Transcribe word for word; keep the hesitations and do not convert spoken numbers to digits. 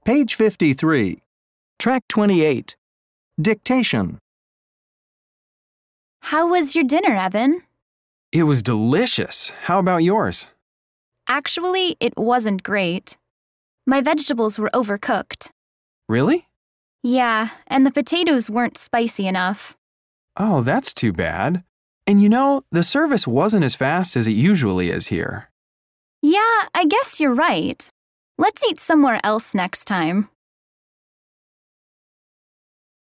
Page fifty-three. Track twenty-eight. Dictation. How was your dinner, Evan? It was delicious. How about yours? Actually, it wasn't great. My vegetables were overcooked. Really? Yeah, and the potatoes weren't spicy enough. Oh, that's too bad. And you know, the service wasn't as fast as it usually is here. Yeah, I guess you're right. Let's eat somewhere else next time.